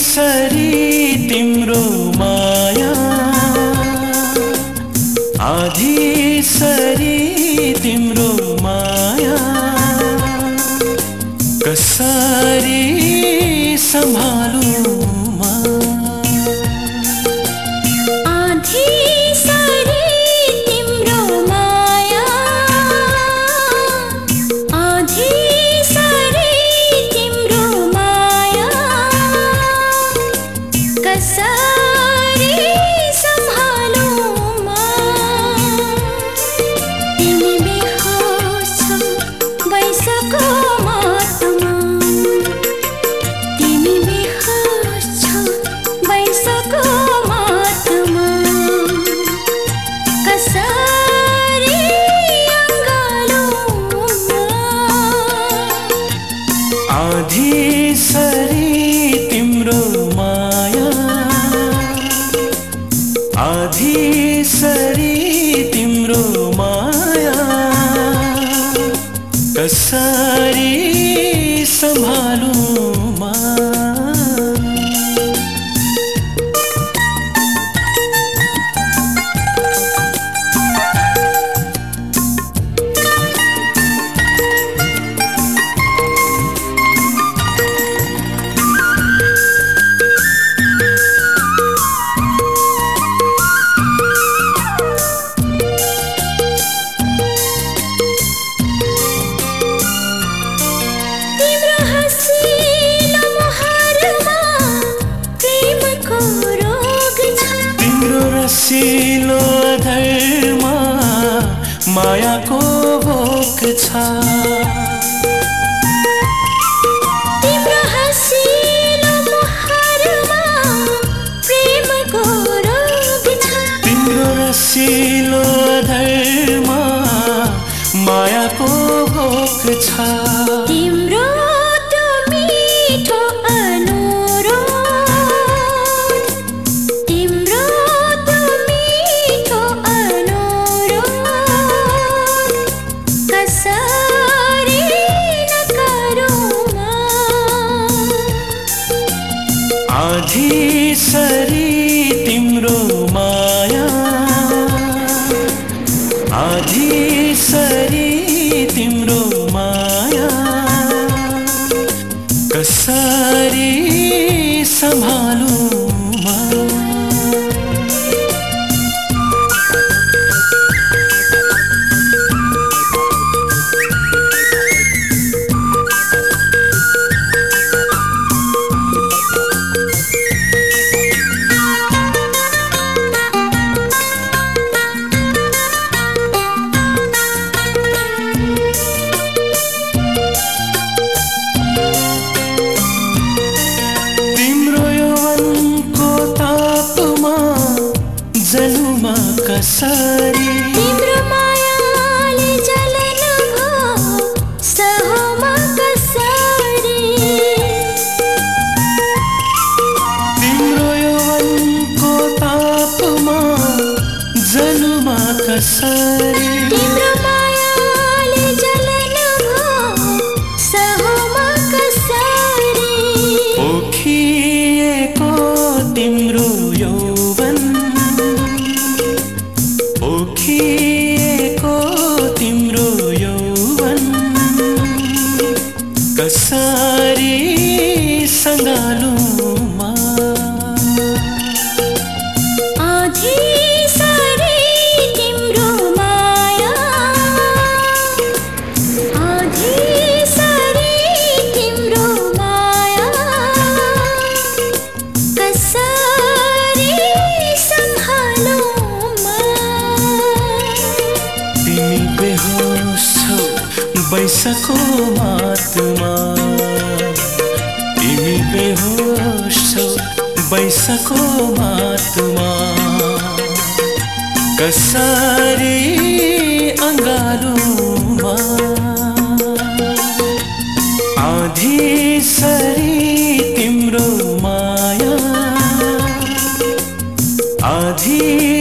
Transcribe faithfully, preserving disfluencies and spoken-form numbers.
Sorry तिम्रो माया, आधी sorry तिम्रो माया, कसरी सम्हालूं म? आधी सरी तिम्रो माया, आधी सरी तिम्रो माया, कसरी सम्हालूं म? तिमी बेहोस छौ बैसको मातमा, तिमी बेहोस छौ बैसको मातमा, कसरी अँगालूं म? आधी सरी तिम्रो माया, आधी सरी तिम्रो माया, कसरी सम्हालूं म? तिम्रो हँसिलो मुहारमा प्रेमको रोग छ, तिम्रो रसिलो अधरमा मायाको भोक छ। तिम्रो हँसिलो मुहारमा प्रेमको रोग छ, तिम्रो रसिलो अधरमा मायाको भोक छ। तिम्रो त्यो मिठो अनुरोध, तिम्रो त्यो मिठो अनुरोध, कसरी नगरौँ म? आधी सरी तिम्रो माया, आधी सरी तिम्रो माया, कसरी सम्हालूं म? जनुमा कसरी तिम्रो मायाले जलन भो सहोमा कसरी, तिम्रो यौवनको तापमा जनुमा कसरी, तिम्रो मायाले जलन भो सहोमा कसरी, पोखिएको तिम्रो यौवन, पोखिएको तिम्रो यौवन, कसरी सँगालूं म? आधी सरी तिम्रो माया, आधी सरी तिम्रो माया, कसरी सम्हालूं म? तिमी बेहोस छौ बैसको मातमा, तिमी बेहोस छौ बैसको मातमा, कसरी अँगालूं म? आधी सरी तिम्रो माया, आधी